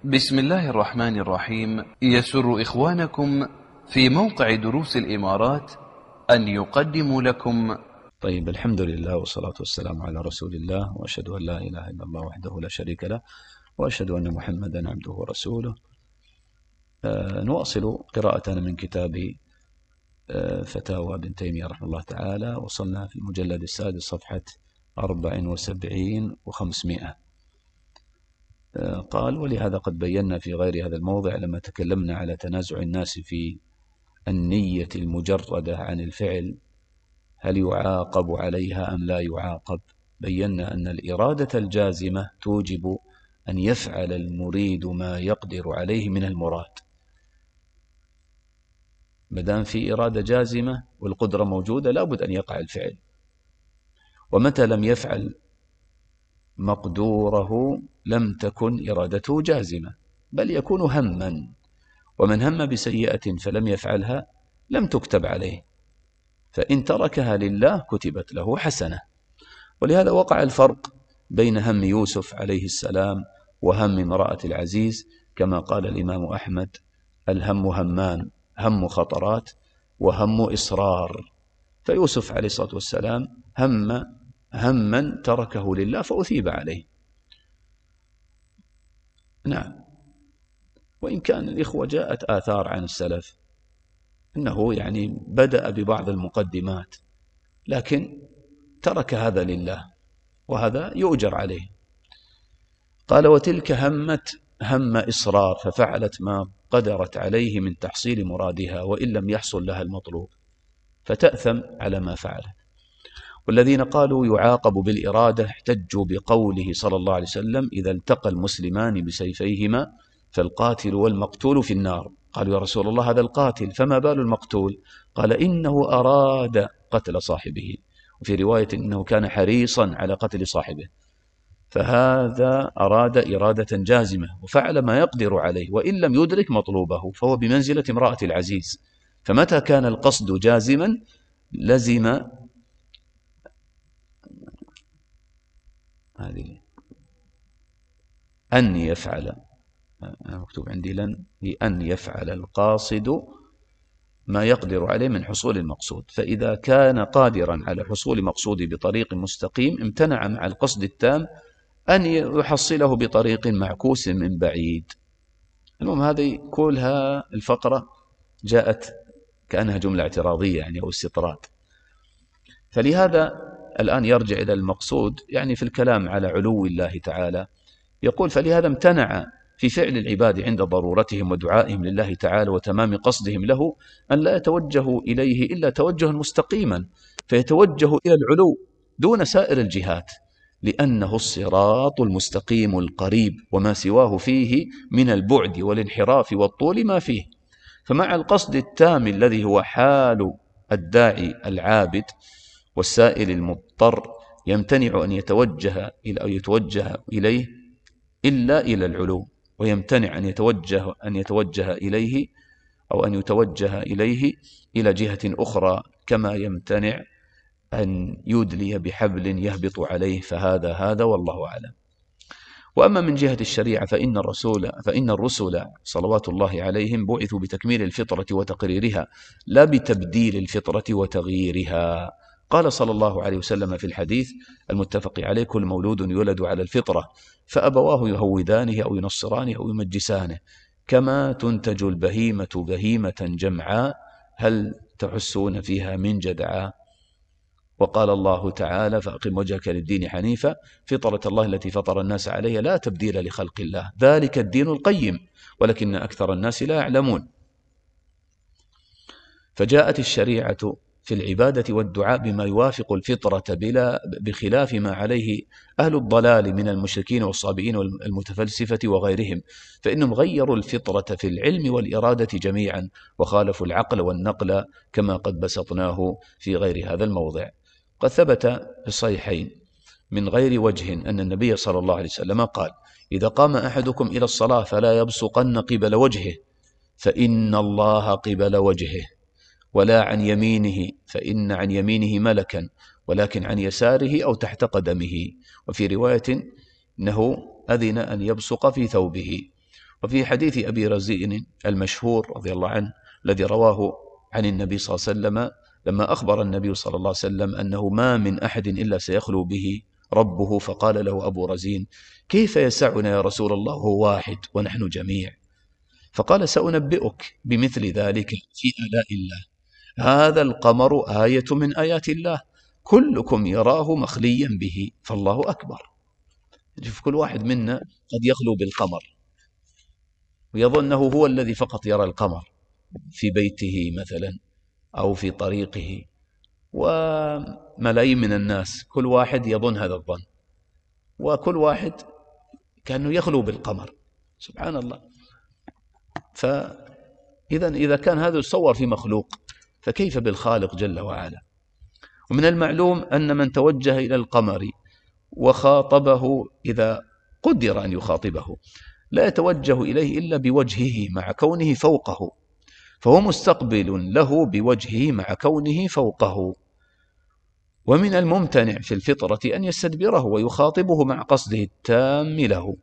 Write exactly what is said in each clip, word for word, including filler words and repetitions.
بسم الله الرحمن الرحيم. يسر إخوانكم في موقع دروس الإمارات أن يقدموا لكم. طيب، الحمد لله والصلاة والسلام على رسول الله، وأشهد أن لا إله إلا الله وحده لا شريك له، وأشهد أن محمدا عبده ورسوله. آه نواصل قراءتنا من كتاب آه فتاوى ابن تيمية رحمه الله تعالى. وصلنا في المجلد السادس صفحة أربع وسبعين وخمسمائة. آه قال: ولهذا قد بينا في غير هذا الموضع لما تكلمنا على تنازع الناس في النية المجردة عن الفعل هل يعاقب عليها أم لا يعاقب، بينا أن الإرادة الجازمة توجب أن يفعل المريد ما يقدر عليه من المراد. مدام في إرادة جازمة والقدرة موجودة لابد أن يقع الفعل، ومتى لم يفعل مقدوره لم تكن إرادته جازمة، بل يكون هما، ومن هم بسيئة فلم يفعلها لم تكتب عليه، فإن تركها لله كتبت له حسنة. ولهذا وقع الفرق بين هم يوسف عليه السلام وهم امرأة العزيز، كما قال الإمام أحمد: الهم همان، هم خطرات وهم إصرار. فيوسف عليه الصلاة والسلام هم هما تركه لله فأثيب عليه. نعم. وإن كان الإخوة جاءت آثار عن السلف إنه يعني بدأ ببعض المقدمات لكن ترك هذا لله، وهذا يؤجر عليه. قال: وتلك همت هم إصرار ففعلت ما قدرت عليه من تحصيل مرادها وإن لم يحصل لها المطلوب، فتأثم على ما فعلت. والذين قالوا يعاقب بالإرادة احتجوا بقوله صلى الله عليه وسلم: إذا التقى المسلمان بسيفيهما فالقاتل والمقتول في النار. قالوا: يا رسول الله هذا القاتل، فما بال المقتول؟ قال: إنه أراد قتل صاحبه، وفي رواية إنه كان حريصا على قتل صاحبه. فهذا أراد إرادة جازمة وفعل ما يقدر عليه وإن لم يدرك مطلوبه، فهو بمنزلة امرأة العزيز. فمتى كان القصد جازما لزم هذه أن يفعل، مكتوب عندي لن، لأن يفعل القاصد ما يقدر عليه من حصول المقصود. فإذا كان قادرا على حصول مقصوده بطريق مستقيم امتنع مع القصد التام أن يحصله بطريق معكوس من بعيد. المهم هذه كلها الفقرة جاءت كأنها جملة اعتراضية يعني أو استطراد. فلهذا الآن يرجع إلى المقصود، يعني في الكلام على علو الله تعالى يقول: فلهذا امتنع في فعل العباد عند ضرورتهم ودعائهم لله تعالى وتمام قصدهم له أن لا يتوجهوا إليه إلا توجها مستقيما، فيتوجه إلى العلو دون سائر الجهات، لأنه الصراط المستقيم القريب، وما سواه فيه من البعد والانحراف والطول ما فيه. فمع القصد التام الذي هو حال الداعي العابد والسائل المضطر يمتنع أن يتوجه إلى أو يتوجه إليه إلا إلى العلو، ويمتنع أن يتوجه أن يتوجه إليه أو أن يتوجه إليه إلى جهة أخرى، كما يمتنع أن يدلي بحبل يهبط عليه. فهذا هذا والله أعلم. وأما من جهة الشريعة فإن الرسول فإن الرسل صلوات الله عليهم بعثوا بتكميل الفطرة وتقريرها لا بتبديل الفطرة وتغييرها. قال صلى الله عليه وسلم في الحديث المتفق عليه: كل مولود يولد على الفطرة فأبواه يهودانه أو ينصرانه أو يمجسانه، كما تنتج البهيمة بهيمة جمعاء هل تحسون فيها من جدعاء. وقال الله تعالى: فأقم وجهك للدين حنيفا فطرة الله التي فطر الناس عليها لا تبديل لخلق الله ذلك الدين القيم ولكن أكثر الناس لا يعلمون. فجاءت الشريعة في العبادة والدعاء بما يوافق الفطرة بلا بخلاف ما عليه أهل الضلال من المشركين والصابئين والمتفلسفة وغيرهم، فإنهم غيروا الفطرة في العلم والإرادة جميعا وخالفوا العقل والنقل كما قد بسطناه في غير هذا الموضع. قد ثبت في الصحيحين من غير وجه أن النبي صلى الله عليه وسلم قال: إذا قام أحدكم إلى الصلاة فلا يبصقن قبل وجهه فإن الله قبل وجهه، ولا عن يمينه فإن عن يمينه ملكا، ولكن عن يساره أو تحت قدمه. وفي رواية أنه أذن أن يبصق في ثوبه. وفي حديث أبي رزين المشهور رضي الله عنه الذي رواه عن النبي صلى الله عليه وسلم لما أخبر النبي صلى الله عليه وسلم أنه ما من أحد إلا سيخلو به ربه، فقال له أبو رزين: كيف يسعنا يا رسول الله، هو واحد ونحن جميع؟ فقال: سأنبئك بمثل ذلك في آلاء الله. هذا القمر آية من آيات الله، كلكم يراه مخليا به، فالله أكبر. شوف، كل واحد منا قد يخلو بالقمر ويظنه هو الذي فقط يرى القمر في بيته مثلا أو في طريقه، وملايين من الناس كل واحد يظن هذا الظن، وكل واحد كأنه يخلو بالقمر. سبحان الله. فإذا إذا كان هذا يصور في مخلوق، فكيف بالخالق جل وعلا؟ ومن المعلوم أن من توجه إلى القمر وخاطبه إذا قدر أن يخاطبه لا يتوجه إليه إلا بوجهه مع كونه فوقه، فهو مستقبل له بوجهه مع كونه فوقه. ومن الممتنع في الفطرة أن يستدبره ويخاطبه مع قصده التام له.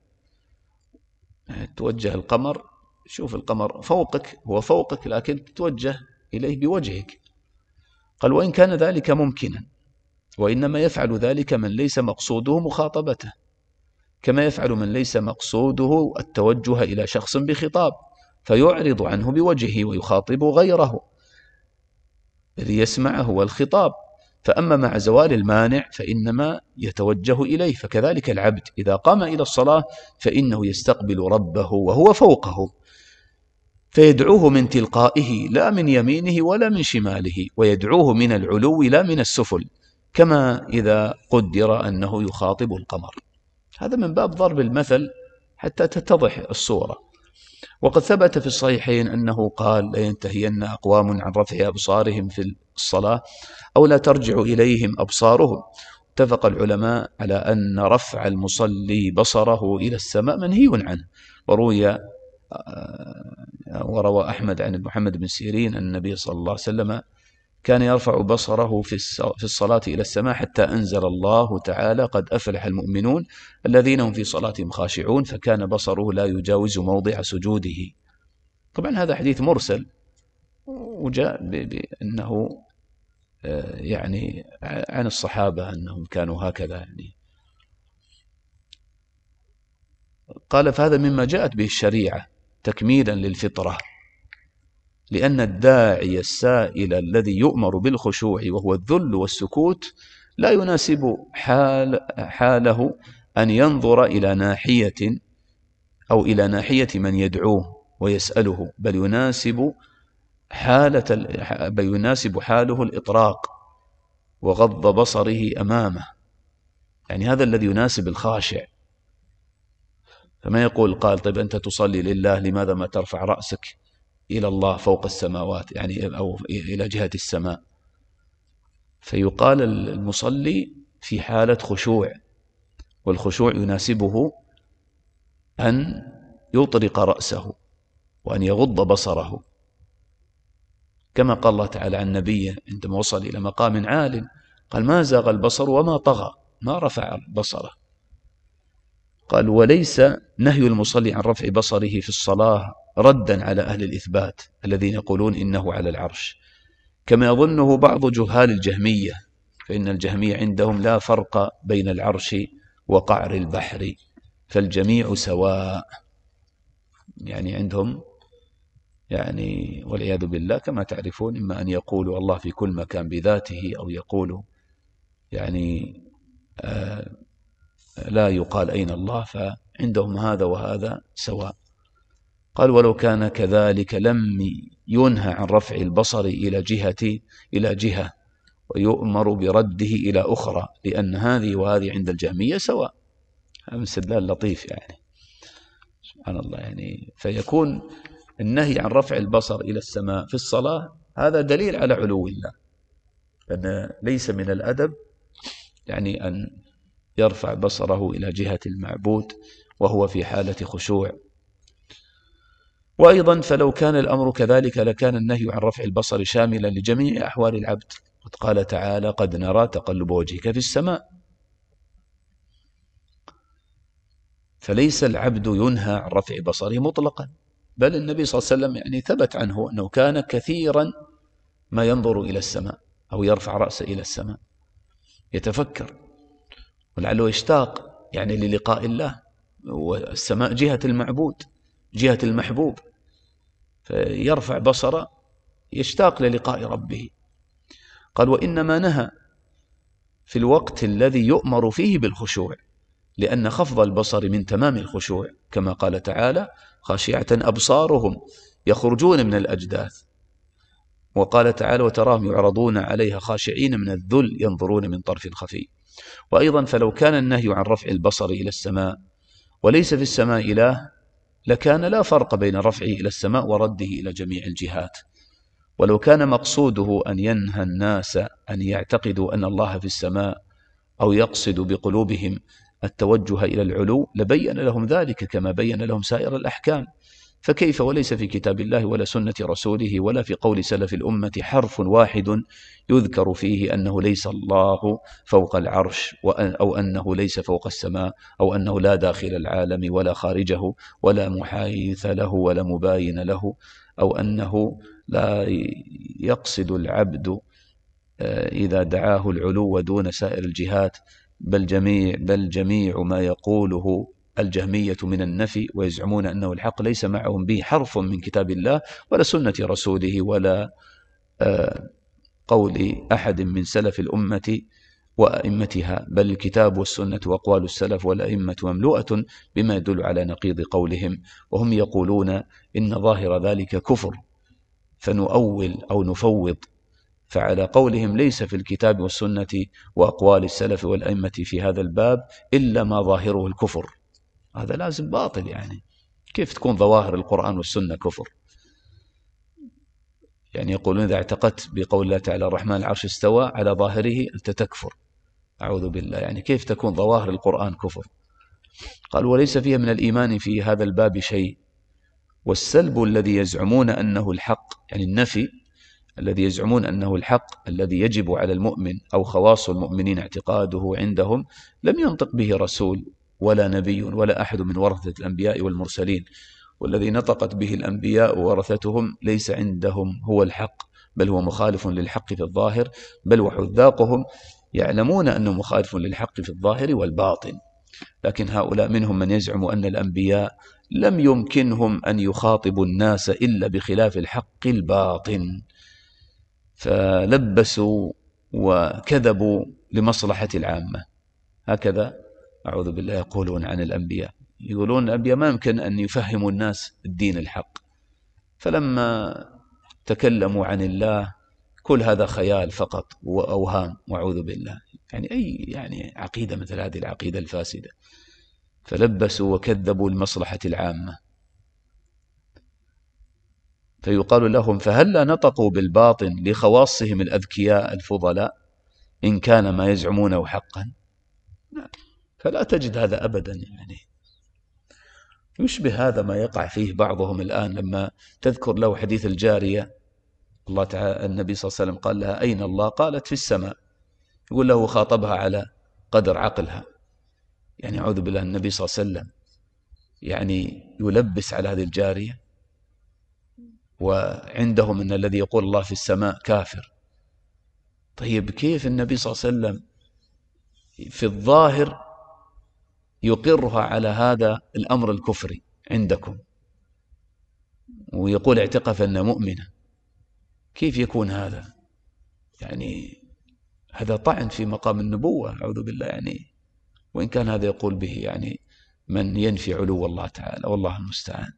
توجه القمر، شوف القمر فوقك، هو فوقك، لكن تتوجه إليه بوجهك. قال: وإن كان ذلك ممكنا، وإنما يفعل ذلك من ليس مقصوده مخاطبته، كما يفعل من ليس مقصوده التوجه إلى شخص بخطاب، فيعرض عنه بوجهه ويخاطب غيره، الذي يسمع هو الخطاب. فأما مع زوال المانع فإنما يتوجه إليه. فكذلك العبد إذا قام إلى الصلاة فإنه يستقبل ربه وهو فوقه، فيدعوه من تلقائه لا من يمينه ولا من شماله، ويدعوه من العلو لا من السفل، كما إذا قدر أنه يخاطب القمر. هذا من باب ضرب المثل حتى تتضح الصورة. وقد ثبت في الصحيحين أنه قال: لينتهين أقوام عن رفع أبصارهم في الصلاة أو لا ترجع إليهم أبصارهم. اتفق العلماء على أن رفع المصلي بصره إلى السماء منهي عنه. وروي وروى أحمد عن محمد بن سيرين أن النبي صلى الله عليه وسلم كان يرفع بصره في الصلاة إلى السماء حتى أنزل الله تعالى: قد أفلح المؤمنون الذين هم في صلاتهم خاشعون، فكان بصره لا يجاوز موضع سجوده. طبعا هذا حديث مرسل، وجاء بأنه يعني عن الصحابة أنهم كانوا هكذا يعني. قال: فهذا مما جاءت به الشريعة تكميلا للفطرة، لأن الداعي السائل الذي يؤمر بالخشوع وهو الذل والسكوت لا يناسب حال حاله أن ينظر إلى ناحية أو إلى ناحية من يدعوه ويسأله، بل يناسب حالة بل يناسب حاله الإطراق وغض بصره أمامه. يعني هذا الذي يناسب الخاشع. فما يقول قال: طيب أنت تصلي لله، لماذا ما ترفع رأسك إلى الله فوق السماوات، يعني أو إلى جهة السماء؟ فيقال المصلي في حالة خشوع، والخشوع يناسبه أن يطرق رأسه وأن يغض بصره، كما قال الله تعالى عن نبيه عندما وصل إلى مقام عال قال: ما زاغ البصر وما طغى، ما رفع بصره. قال: وليس نهي المصلي عن رفع بصره في الصلاة ردا على أهل الإثبات الذين يقولون إنه على العرش، كما يظنه بعض جهال الجهمية، فإن الجهمية عندهم لا فرق بين العرش وقعر البحر، فالجميع سواء. يعني عندهم يعني والعياذ بالله كما تعرفون، إما أن يقولوا الله في كل مكان بذاته، أو يقولوا يعني آه لا يقال أين الله، فعندهم هذا وهذا سواء. قال: ولو كان كذلك لم ينهى عن رفع البصر إلى جهة إلى جهة ويؤمر برده إلى أخرى، لأن هذه وهذه عند الجهمية سواء. هذا استدلال لطيف يعني، سبحان الله. يعني فيكون النهي عن رفع البصر إلى السماء في الصلاة هذا دليل على علو الله، لأن ليس من الأدب يعني أن يرفع بصره إلى جهة المعبود وهو في حالة خشوع. وأيضا فلو كان الأمر كذلك لكان النهي عن رفع البصر شاملا لجميع أحوال العبد. قد قال تعالى: قد نرى تقلب وجهك في السماء. فليس العبد ينهى عن رفع بصره مطلقا، بل النبي صلى الله عليه وسلم يعني ثبت عنه أنه كان كثيرا ما ينظر إلى السماء أو يرفع رأسه إلى السماء يتفكر، ولعله يشتاق يعني للقاء الله، والسماء جهة المعبود جهة المحبوب، فيرفع بصره يشتاق للقاء ربه. قال وإنما نهى في الوقت الذي يؤمر فيه بالخشوع، لأن خفض البصر من تمام الخشوع، كما قال تعالى خاشعة أبصارهم يخرجون من الأجداث، وقال تعالى وتراهم يعرضون عليها خاشعين من الذل ينظرون من طرف خفي. وأيضا فلو كان النهي عن رفع البصر إلى السماء وليس في السماء إله لكان لا فرق بين رفعه إلى السماء ورده إلى جميع الجهات. ولو كان مقصوده أن ينهى الناس أن يعتقدوا أن الله في السماء أو يقصد بقلوبهم التوجه إلى العلو لبين لهم ذلك كما بين لهم سائر الأحكام، فكيف وليس في كتاب الله ولا سنة رسوله ولا في قول سلف الأمة حرف واحد يذكر فيه أنه ليس الله فوق العرش أو أنه ليس فوق السماء أو أنه لا داخل العالم ولا خارجه ولا محايث له ولا مباين له، أو أنه لا يقصد العبد إذا دعاه العلو دون سائر الجهات، بل جميع, بل جميع ما يقوله الجهمية من النفي ويزعمون أنه الحق ليس معهم به حرف من كتاب الله ولا سنة رسوله ولا قول أحد من سلف الأمة وأئمتها، بل الكتاب والسنة وأقوال السلف والأئمة مملوءة بما يدل على نقيض قولهم، وهم يقولون إن ظاهر ذلك كفر فنؤول أو نفوض. فعلى قولهم ليس في الكتاب والسنة وأقوال السلف والأئمة في هذا الباب إلا ما ظاهره الكفر، هذا لازم باطل. يعني كيف تكون ظواهر القرآن والسنة كفر؟ يعني يقولون إذا اعتقدت بقول الله تعالى الرحمن العرش استوى على ظاهره أنت تكفر، أعوذ بالله. يعني كيف تكون ظواهر القرآن كفر؟ قال وليس فيها من الإيمان في هذا الباب شيء. والسلب الذي يزعمون أنه الحق، يعني النفي الذي يزعمون أنه الحق الذي يجب على المؤمن أو خواص المؤمنين اعتقاده عندهم، لم ينطق به رسول ولا نبي ولا أحد من ورثة الأنبياء والمرسلين، والذي نطقت به الأنبياء وورثتهم ليس عندهم هو الحق، بل هو مخالف للحق في الظاهر، بل وحذاقهم يعلمون أنه مخالف للحق في الظاهر والباطن. لكن هؤلاء منهم من يزعم أن الأنبياء لم يمكنهم أن يخاطبوا الناس إلا بخلاف الحق الباطن، فلبسوا وكذبوا لمصلحة العامة. هكذا أعوذ بالله يقولون عن الأنبياء، يقولون الأنبياء ما يمكن أن يفهموا الناس الدين الحق، فلما تكلموا عن الله كل هذا خيال فقط وأوهام وأعوذ بالله. يعني أي يعني عقيدة مثل هذه العقيدة الفاسدة، فلبسوا وكذبوا لمصلحة العامة. فيقال لهم فهلا نطقوا بالباطن لخواصهم الأذكياء الفضلاء إن كان ما يزعمونه حقا؟ فلا تجد هذا أبدا. يعني يشبه هذا ما يقع فيه بعضهم الآن لما تذكر له حديث الجارية، الله تعالى النبي صلى الله عليه وسلم قال لها أين الله؟ قالت في السماء. يقول له خاطبها على قدر عقلها. يعني أعوذ بالله، النبي صلى الله عليه وسلم يعني يلبس على هذه الجارية، وعندهم أن الذي يقول الله في السماء كافر. طيب كيف النبي صلى الله عليه وسلم في الظاهر يقرها على هذا الأمر الكفري عندكم ويقول اعتقف أنها مؤمنة؟ كيف يكون هذا؟ يعني هذا طعن في مقام النبوة، أعوذ بالله. يعني وإن كان هذا يقول به يعني من ينفي علو الله تعالى، والله المستعان.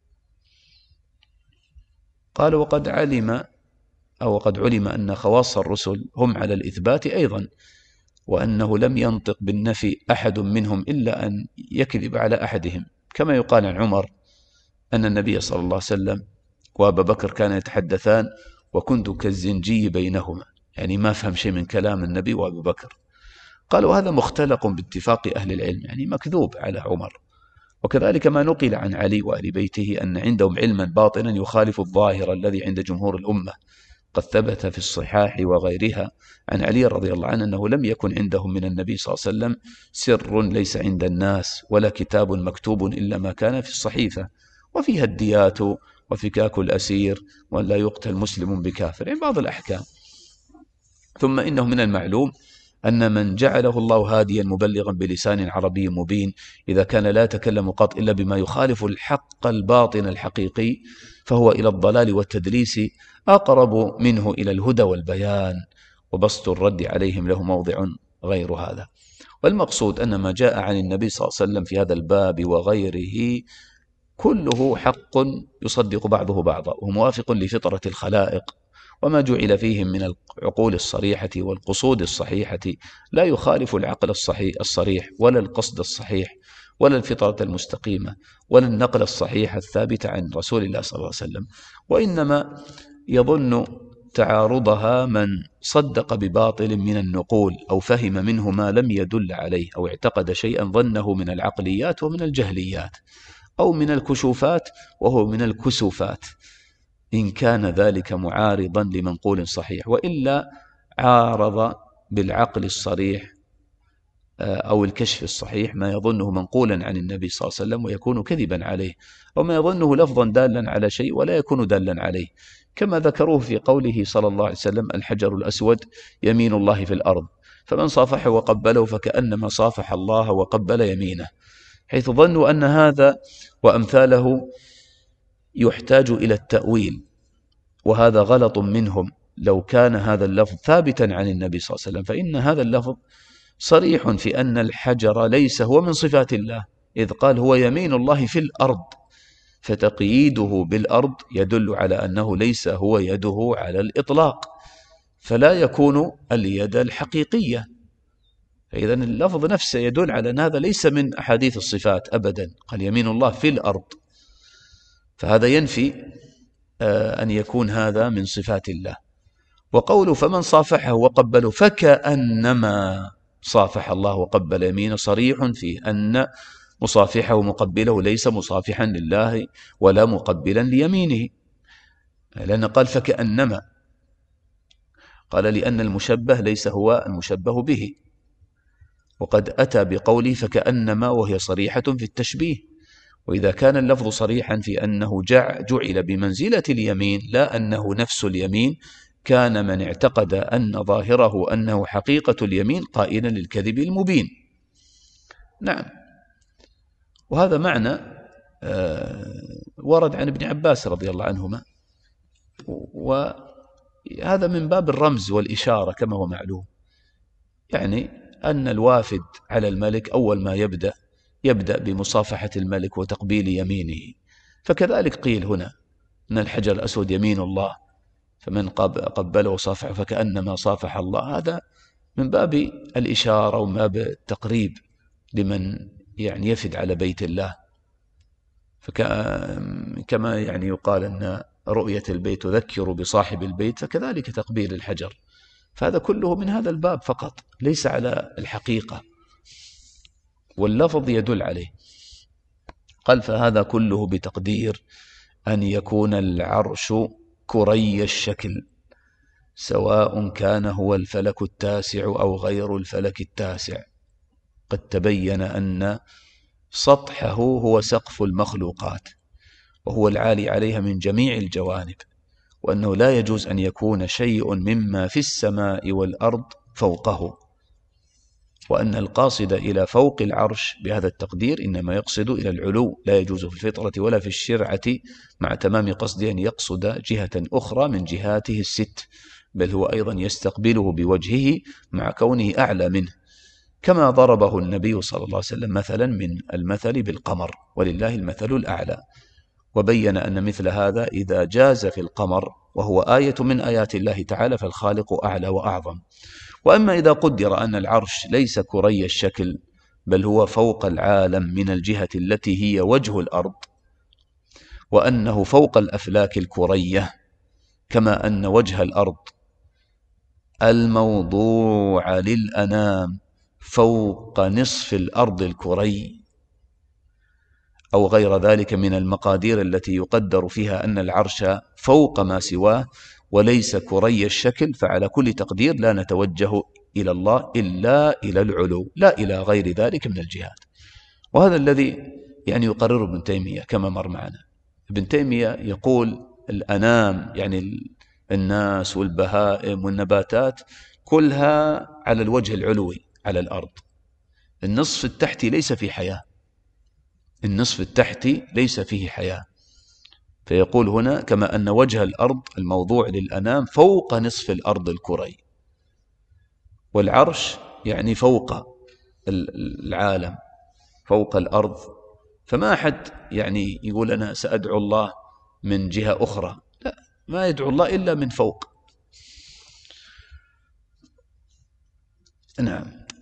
قال وقد علم أو قد علم أن خواص الرسل هم على الإثبات أيضا، وأنه لم ينطق بالنفي أحد منهم إلا أن يكذب على أحدهم، كما يقال عن عمر أن النبي صلى الله عليه وسلم وأبا بكر كان يتحدثان وكنت كالزنجي بينهما، يعني ما فهم شيء من كلام النبي وأبو بكر. قال وهذا مختلق باتفاق أهل العلم، يعني مكذوب على عمر. وكذلك ما نقل عن علي وآل بيته أن عندهم علما باطنا يخالف الظاهر الذي عند جمهور الأمة. قد ثبت في الصحاح وغيرها عن علي رضي الله عنه أنه لم يكن عندهم من النبي صلى الله عليه وسلم سر ليس عند الناس ولا كتاب مكتوب إلا ما كان في الصحيفة، وفيها الديات وفكاك الأسير وأن لا يقتل مسلم بكافر، يعني بعض الأحكام. ثم إنه من المعلوم أن من جعله الله هاديا مبلغا بلسان عربي مبين إذا كان لا يتكلم قط إلا بما يخالف الحق الباطن الحقيقي فهو إلى الضلال والتدليس أقرب منه إلى الهدى والبيان، وبسط الرد عليهم له موضع غير هذا. والمقصود أن ما جاء عن النبي صلى الله عليه وسلم في هذا الباب وغيره كله حق يصدق بعضه بعضا وموافق لفطرة الخلائق، وما جعل فيهم من العقول الصريحة والقصود الصحيحة لا يخالف العقل الصحيح الصريح ولا القصد الصحيح ولا الفطرة المستقيمة ولا النقل الصحيح الثابت عن رسول الله صلى الله عليه وسلم، وإنما يظن تعارضها من صدق بباطل من النقول أو فهم منه ما لم يدل عليه أو اعتقد شيئا ظنه من العقليات ومن الجهليات أو من الكشوفات وهو من الكسوفات، إن كان ذلك معارضا لمنقول صحيح، وإلا عارض بالعقل الصريح أو الكشف الصحيح ما يظنه منقولا عن النبي صلى الله عليه وسلم ويكون كذبا عليه، أو ما يظنه لفظا دالا على شيء ولا يكون دالا عليه، كما ذكروه في قوله صلى الله عليه وسلم: الحجر الأسود يمين الله في الأرض، فمن صافحه وقبله فكأنما صافح الله وقبل يمينه، حيث ظنوا أن هذا وأمثاله يحتاج إلى التأويل، وهذا غلط منهم. لو كان هذا اللفظ ثابتا عن النبي صلى الله عليه وسلم فإن هذا اللفظ صريح في أن الحجر ليس هو من صفات الله، إذ قال هو يمين الله في الأرض، فتقييده بالأرض يدل على أنه ليس هو يده على الإطلاق، فلا يكون اليد الحقيقية، فإذا اللفظ نفسه يدل على أن هذا ليس من أحاديث الصفات أبدا، قال يمين الله في الأرض، فهذا ينفي أن يكون هذا من صفات الله. وقوله فمن صافحه وقبله فكأنما صافح الله وقبل يمينه صريح في أن مصافحه ومقبله ليس مصافحا لله ولا مقبلا ليمينه، لأن قال فكأنما، قال لأن المشبه ليس هو المشبه به، وقد أتى بقوله فكأنما وهي صريحة في التشبيه، وإذا كان اللفظ صريحا في أنه جعل بمنزلة اليمين لا أنه نفس اليمين كان من اعتقد أن ظاهره أنه حقيقة اليمين قائلا للكذب المبين. نعم، وهذا معنى ورد عن ابن عباس رضي الله عنهما، وهذا من باب الرمز والإشارة كما هو معلوم، يعني أن الوافد على الملك أول ما يبدأ يبدأ بمصافحة الملك وتقبيل يمينه، فكذلك قيل هنا أن الحجر الأسود يمين الله، فمن قبله وصافحه فكأنما صافح الله، هذا من باب الإشارة ومن باب التقريب لمن يعني يفد على بيت الله، فكما يعني يقال أن رؤية البيت تذكر بصاحب البيت، فكذلك تقبيل الحجر، فهذا كله من هذا الباب فقط ليس على الحقيقة، واللفظ يدل عليه. قال فهذا كله بتقدير أن يكون العرش كري الشكل، سواء كان هو الفلك التاسع أو غير الفلك التاسع، قد تبين أن سطحه هو سقف المخلوقات وهو العالي عليها من جميع الجوانب، وأنه لا يجوز أن يكون شيء مما في السماء والأرض فوقه، وأن القاصد إلى فوق العرش بهذا التقدير إنما يقصد إلى العلو، لا يجوز في الفطرة ولا في الشرعة مع تمام قصده أن يقصد جهة أخرى من جهاته الست، بل هو أيضا يستقبله بوجهه مع كونه أعلى منه، كما ضربه النبي صلى الله عليه وسلم مثلا من المثل بالقمر ولله المثل الأعلى، وبين أن مثل هذا إذا جاز في القمر وهو آية من آيات الله تعالى فالخالق أعلى وأعظم. وأما إذا قدر أن العرش ليس كري الشكل بل هو فوق العالم من الجهة التي هي وجه الأرض، وأنه فوق الأفلاك الكرية، كما أن وجه الأرض الموضوع للأنام فوق نصف الأرض الكري، أو غير ذلك من المقادير التي يقدر فيها أن العرش فوق ما سواه، وليس كري الشكل، فعلى كل تقدير لا نتوجه إلى الله إلا إلى العلو لا إلى غير ذلك من الجهات. وهذا الذي يعني يقرره ابن تيمية كما مر معنا. ابن تيمية يقول الأنام يعني الناس والبهائم والنباتات كلها على الوجه العلوي على الأرض، النصف التحتي ليس في حياة، النصف التحتي ليس فيه حياة. فيقول هنا كما أن وجه الأرض الموضوع للأنام فوق نصف الأرض الكري، والعرش يعني فوق العالم فوق الأرض، فما أحد يعني يقول أنا سأدعو الله من جهة أخرى، لا، ما يدعو الله إلا من فوق. نعم.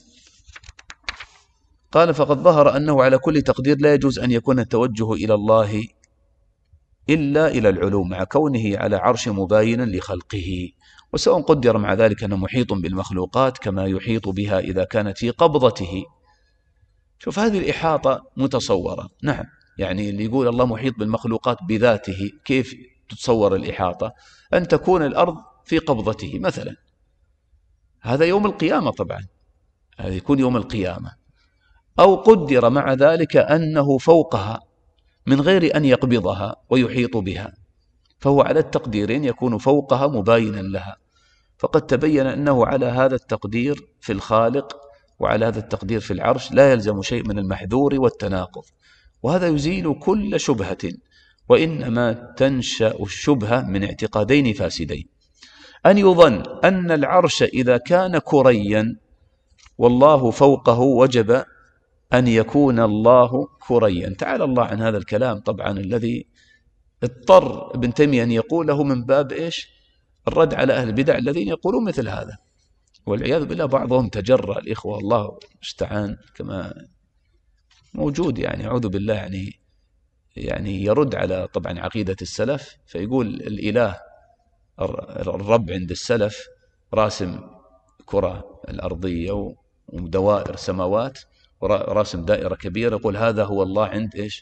قال فقد ظهر أنه على كل تقدير لا يجوز أن يكون التوجه إلى الله إلا إلى العلو، مع كونه على عرش مباين لخلقه، وسواء قدر مع ذلك أنه محيط بالمخلوقات كما يحيط بها إذا كانت في قبضته. شوف هذه الإحاطة متصورة، نعم، يعني اللي يقول الله محيط بالمخلوقات بذاته، كيف تتصور الإحاطة؟ أن تكون الأرض في قبضته مثلا، هذا يوم القيامة طبعا، هذا يكون يوم القيامة. أو قدر مع ذلك أنه فوقها من غير أن يقبضها ويحيط بها، فهو على التقديرين يكون فوقها مباينا لها. فقد تبين أنه على هذا التقدير في الخالق وعلى هذا التقدير في العرش لا يلزم شيء من المحذور والتناقض، وهذا يزيل كل شبهة. وإنما تنشأ الشبهة من اعتقادين فاسدين: أن يظن أن العرش إذا كان كريا والله فوقه وجب أن يكون الله كريا. تعالى الله عن هذا الكلام طبعا الذي اضطر ابن تيمية أن يقوله من باب إيش؟ الرد على أهل البدع الذين يقولون مثل هذا، والعياذ بالله بعضهم تجرأ الإخوة، الله المستعان، كما موجود يعني أعوذ بالله، يعني يعني يرد على طبعا عقيدة السلف، فيقول الإله الرب عند السلف راسم كرة الأرضية ودوائر سماوات وراسم دائرة كبيرة، يقول هذا هو الله عند إيش؟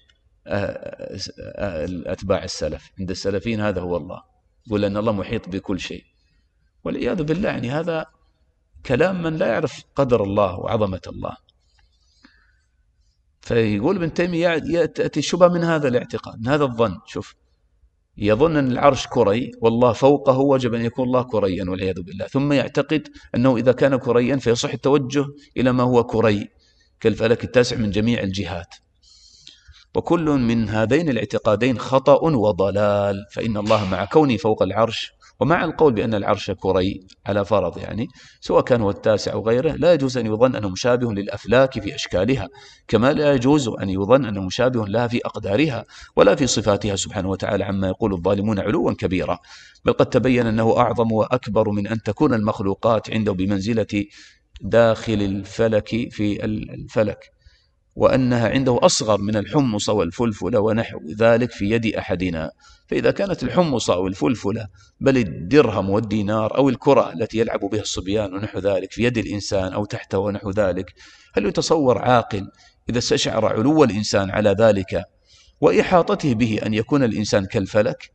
أتباع السلف، عند السلفين هذا هو الله، يقول أن الله محيط بكل شيء، والعياذ بالله. يعني هذا كلام من لا يعرف قدر الله وعظمة الله. فيقول ابن تيمية يأتي الشبهة من هذا الاعتقاد، من هذا الظن. شوف، يظن أن العرش كري والله فوقه وجب أن يكون الله كريا والعياذ بالله، ثم يعتقد أنه إذا كان كريا فيصح التوجه إلى ما هو كري كالفلك التاسع من جميع الجهات. وكل من هذين الاعتقادين خطأ وضلال، فإن الله مع كونه فوق العرش ومع القول بأن العرش كري على فرض يعني سواء كان هو التاسع أو غيره، لا يجوز أن يظن أنه مشابه للأفلاك في أشكالها، كما لا يجوز أن يظن أنه مشابه لها في أقدارها ولا في صفاتها سبحانه وتعالى عما يقول الظالمون علوا كبيرا. بل قد تبين أنه أعظم وأكبر من أن تكون المخلوقات عنده بمنزلة داخل الفلك في الفلك، وأنها عنده أصغر من الحمص والفلفل ونحو ذلك في يد أحدنا. فإذا كانت الحمص أو الفلفل بل الدرهم والدينار أو الكرة التي يلعب بها الصبيان ونحو ذلك في يد الإنسان أو تحته ونحو ذلك، هل يتصور عاقل إذا استشعر علو الإنسان على ذلك وإحاطته به أن يكون الإنسان كالفلك؟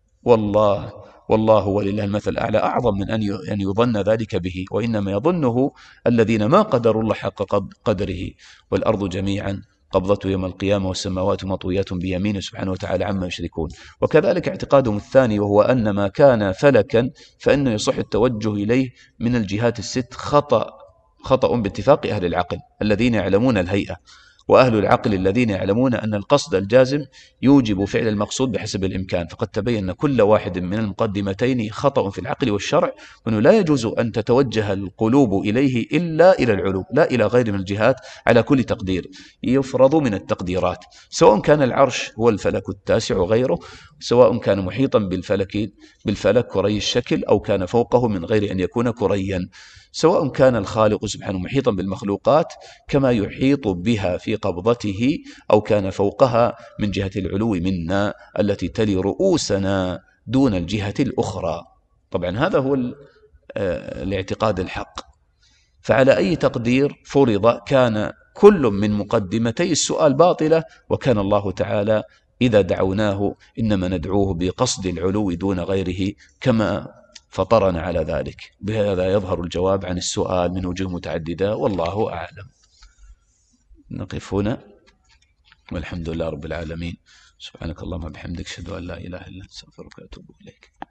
والله والله ولله المثل الأعلى أعظم من أن يظن ذلك به، وإنما يظنه الذين ما قدروا الله حق قدره. والأرض جميعا قبضته يوم القيامة والسماوات مطويات بيمينه سبحانه وتعالى عما يشركون. وكذلك اعتقادهم الثاني، وهو أن ما كان فلكا فإنه يصح التوجه إليه من الجهات الست، خطأ خطأ باتفاق أهل العقل الذين يعلمون الهيئة، وأهل العقل الذين يعلمون أن القصد الجازم يوجب فعل المقصود بحسب الإمكان. فقد تبين أن كل واحد من المقدمتين خطأ في العقل والشرع، وأنه لا يجوز أن تتوجه القلوب إليه إلا إلى العلو لا إلى غير من الجهات على كل تقدير يفرض من التقديرات، سواء كان العرش هو الفلك التاسع وغيره، سواء كان محيطا بالفلك بالفلك كري الشكل أو كان فوقه من غير أن يكون كريا، سواء كان الخالق سبحانه محيطا بالمخلوقات كما يحيط بها في قبضته أو كان فوقها من جهة العلو منا التي تلي رؤوسنا دون الجهة الأخرى. طبعا هذا هو الاعتقاد الحق. فعلى أي تقدير فرض كان كل من مقدمتي السؤال باطلة، وكان الله تعالى إذا دعوناه إنما ندعوه بقصد العلو دون غيره كما فطرنا على ذلك. بهذا يظهر الجواب عن السؤال من وجوه متعددة، والله أعلم. نقف هنا، والحمد لله رب العالمين. سبحانك اللهم وبحمدك، أشهد أن لا إله إلا أنت، أستغفرك وأتوب إليك.